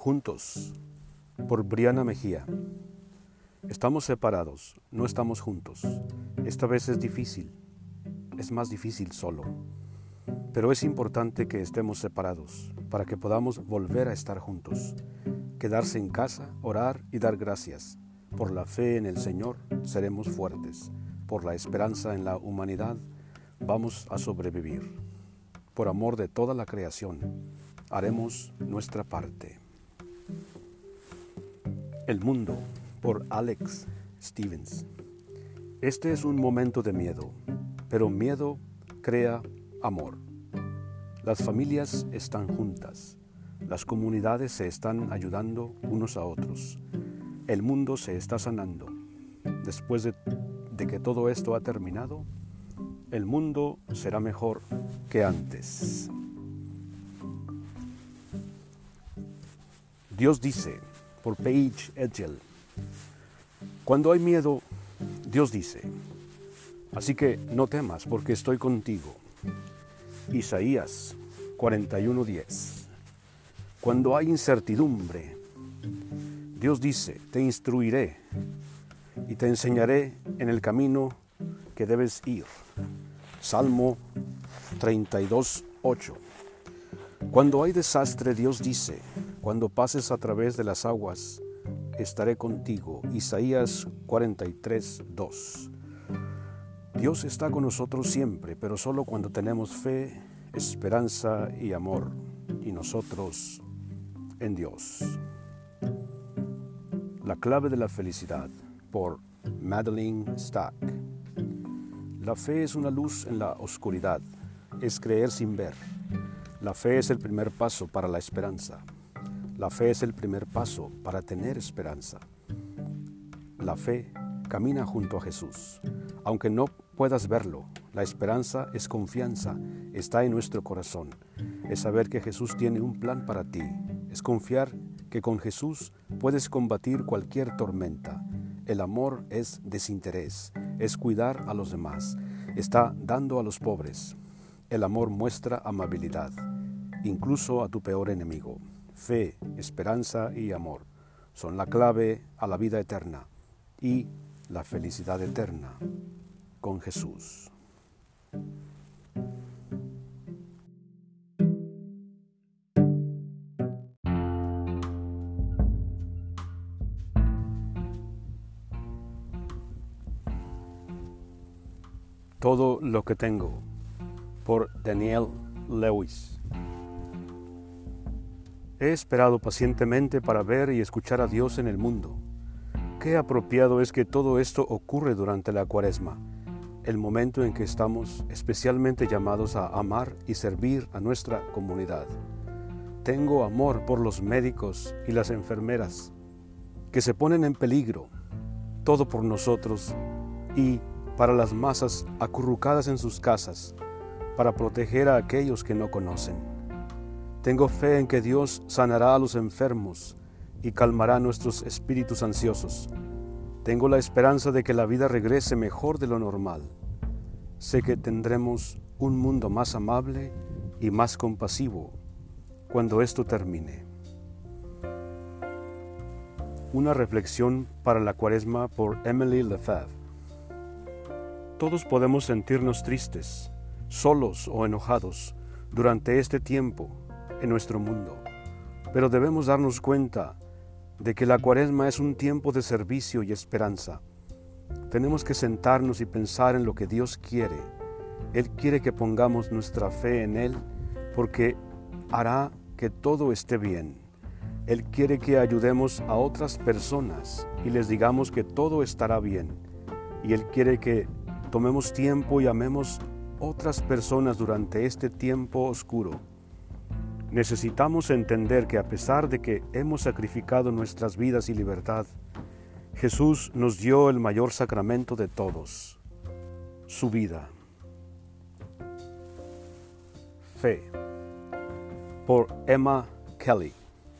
Juntos, por Briana Mejía. Estamos separados, no estamos juntos. Esta vez es difícil, es más difícil solo. Pero es importante que estemos separados para que podamos volver a estar juntos. Quedarse en casa, orar y dar gracias. Por la fe en el Señor seremos fuertes. Por la esperanza en la humanidad vamos a sobrevivir. Por amor de toda la creación, haremos nuestra parte. El mundo, por Alex Stevens. Este es un momento de miedo, pero miedo crea amor. Las familias están juntas, las comunidades se están ayudando unos a otros. El mundo se está sanando. Después de que todo esto ha terminado, el mundo será mejor que antes. Dios dice, por Paige Edgell. Cuando hay miedo, Dios dice, así que no temas porque estoy contigo. Isaías 41:10. Cuando hay incertidumbre, Dios dice, te instruiré y te enseñaré en el camino que debes ir. Salmo 32:8. Cuando hay desastre, Dios dice, cuando pases a través de las aguas, estaré contigo. Isaías 43:2. Dios está con nosotros siempre, pero solo cuando tenemos fe, esperanza y amor, y nosotros en Dios. La clave de la felicidad, por Madeline Stack. La fe es una luz en la oscuridad, es creer sin ver. La fe es el primer paso para la esperanza. La fe es el primer paso para tener esperanza. La fe camina junto a Jesús. Aunque no puedas verlo, la esperanza es confianza, está en nuestro corazón. Es saber que Jesús tiene un plan para ti. Es confiar que con Jesús puedes combatir cualquier tormenta. El amor es desinterés, es cuidar a los demás, está dando a los pobres. El amor muestra amabilidad, incluso a tu peor enemigo. Fe, esperanza y amor son la clave a la vida eterna y la felicidad eterna con Jesús. Todo lo que tengo, por Daniel Lewis. He esperado pacientemente para ver y escuchar a Dios en el mundo. Qué apropiado es que todo esto ocurre durante la Cuaresma, el momento en que estamos especialmente llamados a amar y servir a nuestra comunidad. Tengo amor por los médicos y las enfermeras, que se ponen en peligro, todo por nosotros y para las masas acurrucadas en sus casas, para proteger a aquellos que no conocen. Tengo fe en que Dios sanará a los enfermos y calmará nuestros espíritus ansiosos. Tengo la esperanza de que la vida regrese mejor de lo normal. Sé que tendremos un mundo más amable y más compasivo cuando esto termine. Una reflexión para la Cuaresma por Emily Lefebvre. Todos podemos sentirnos tristes, solos o enojados durante este tiempo en nuestro mundo, pero debemos darnos cuenta de que la Cuaresma es un tiempo de servicio y esperanza. Tenemos que sentarnos y pensar en lo que Dios quiere. Él quiere que pongamos nuestra fe en Él porque hará que todo esté bien. Él quiere que ayudemos a otras personas y les digamos que todo estará bien. Y Él quiere que tomemos tiempo y amemos otras personas durante este tiempo oscuro. Necesitamos entender que a pesar de que hemos sacrificado nuestras vidas y libertad, Jesús nos dio el mayor sacramento de todos, su vida. Fe, por Emma Kelly.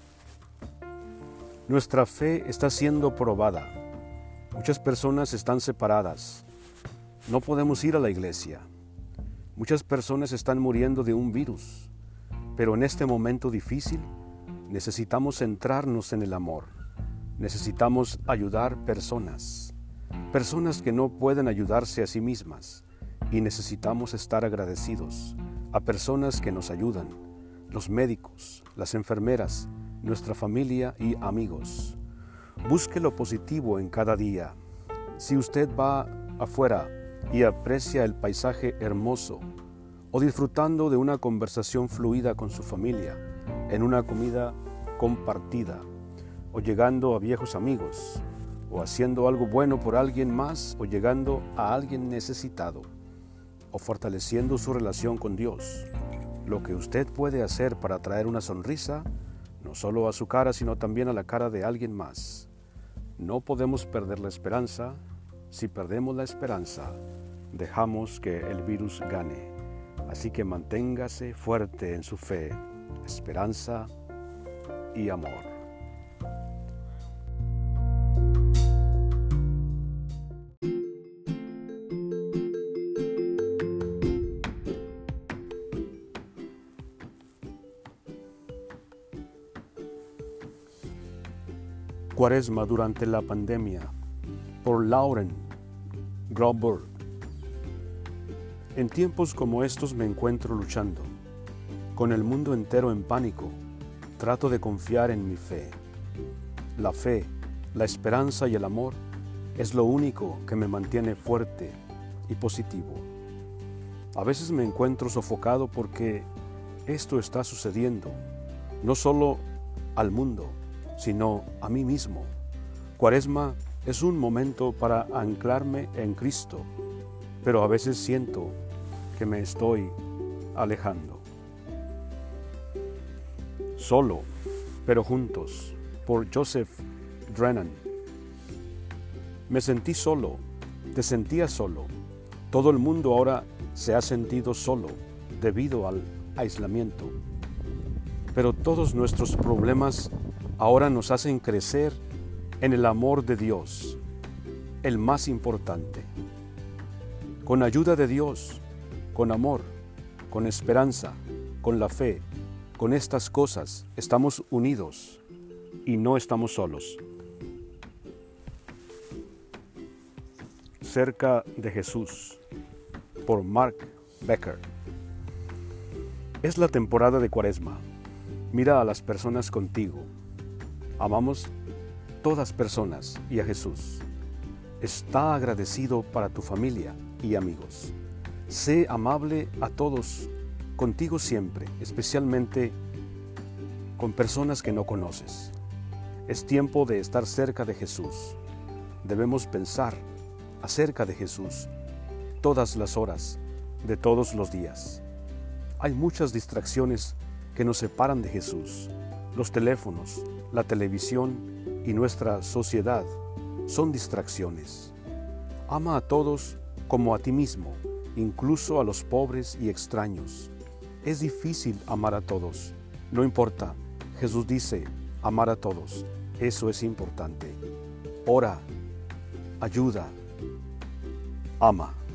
Nuestra fe está siendo probada. Muchas personas están separadas. No podemos ir a la iglesia. Muchas personas están muriendo de un virus. Pero en este momento difícil, necesitamos centrarnos en el amor. Necesitamos ayudar personas que no pueden ayudarse a sí mismas, y necesitamos estar agradecidos a personas que nos ayudan, los médicos, las enfermeras, nuestra familia y amigos. Busque lo positivo en cada día. Si usted va afuera y aprecia el paisaje hermoso, o disfrutando de una conversación fluida con su familia, en una comida compartida, o llegando a viejos amigos, o haciendo algo bueno por alguien más, o llegando a alguien necesitado, o fortaleciendo su relación con Dios, lo que usted puede hacer para traer una sonrisa, no solo a su cara, sino también a la cara de alguien más. No podemos perder la esperanza. Si perdemos la esperanza, dejamos que el virus gane. Así que manténgase fuerte en su fe, esperanza y amor. Cuaresma durante la pandemia, por Lauren Grauberg. En tiempos como estos me encuentro luchando. Con el mundo entero en pánico, trato de confiar en mi fe. La fe, la esperanza y el amor es lo único que me mantiene fuerte y positivo. A veces me encuentro sofocado porque esto está sucediendo, no solo al mundo, sino a mí mismo. Cuaresma es un momento para anclarme en Cristo, pero a veces siento que me estoy alejando. Solo, pero juntos, por Joseph Drennan. Me sentí solo, te sentías solo. Todo el mundo ahora se ha sentido solo debido al aislamiento. Pero todos nuestros problemas ahora nos hacen crecer en el amor de Dios, el más importante. Con ayuda de Dios, con amor, con esperanza, con la fe, con estas cosas estamos unidos y no estamos solos. Cerca de Jesús, por Mark Becker. Es la temporada de Cuaresma. Mira a las personas contigo. Amamos todas personas y a Jesús. Está agradecido para tu familia y amigos. Sé amable a todos, contigo siempre, especialmente con personas que no conoces. Es tiempo de estar cerca de Jesús. Debemos pensar acerca de Jesús todas las horas de todos los días. Hay muchas distracciones que nos separan de Jesús. Los teléfonos, la televisión y nuestra sociedad son distracciones. Ama a todos como a ti mismo, incluso a los pobres y extraños. Es difícil amar a todos. No importa. Jesús dice, amar a todos. Eso es importante. Ora, ayuda, ama.